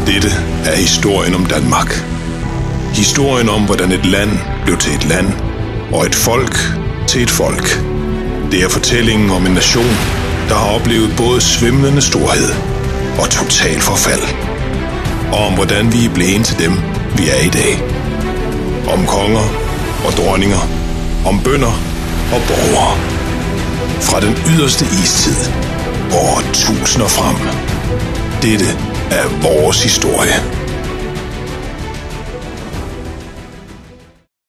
Dette er historien om Danmark. Historien om, hvordan et land blev til et land, og et folk til et folk. Det er fortællingen om en nation, der har oplevet både svimlende storhed og total forfald. Og om hvordan vi er blevet til dem, vi er i dag. Om konger og dronninger, om bønder og borgere. Fra den yderste istid og tusinder frem. Dette er vores historie.